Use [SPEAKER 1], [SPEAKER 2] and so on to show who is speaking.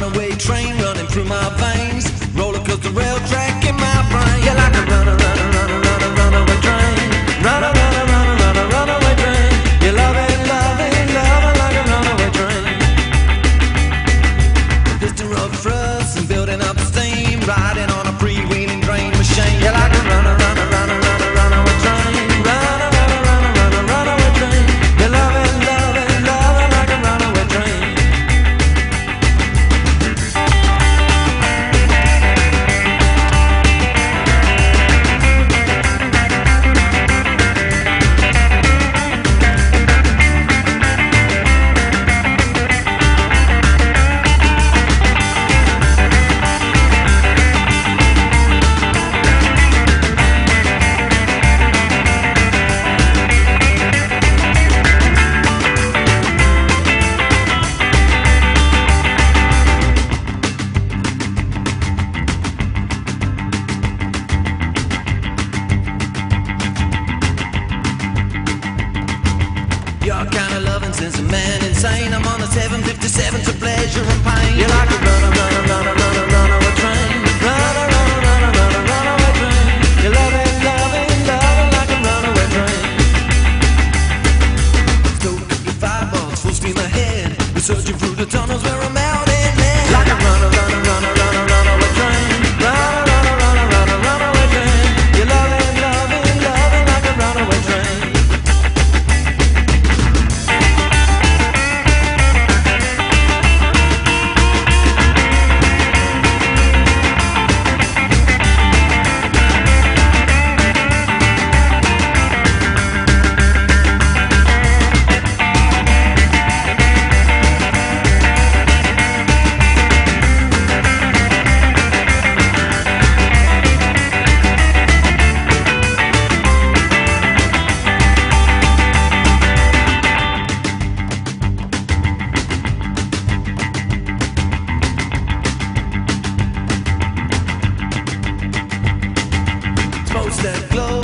[SPEAKER 1] runaway train running through my veins, roller coaster rail track in my brain. You're like a runaway train, runaway train. You love it like a runaway train. Piston rod thrust and building up steam, riding on a freewheeling train machine. You're like a runaway train, runaway train. You love it like a runaway train. Your kind of loving sends a man insane. I'm on a 757 to pleasure and pain. You're like a runaway train, runaway train. You love it like a runaway train. Stoke up your fireballs, full steam ahead. We're searching through the tunnels where I'm out in there. Like a runaway train, runaway train. You love it like a runaway train. That glow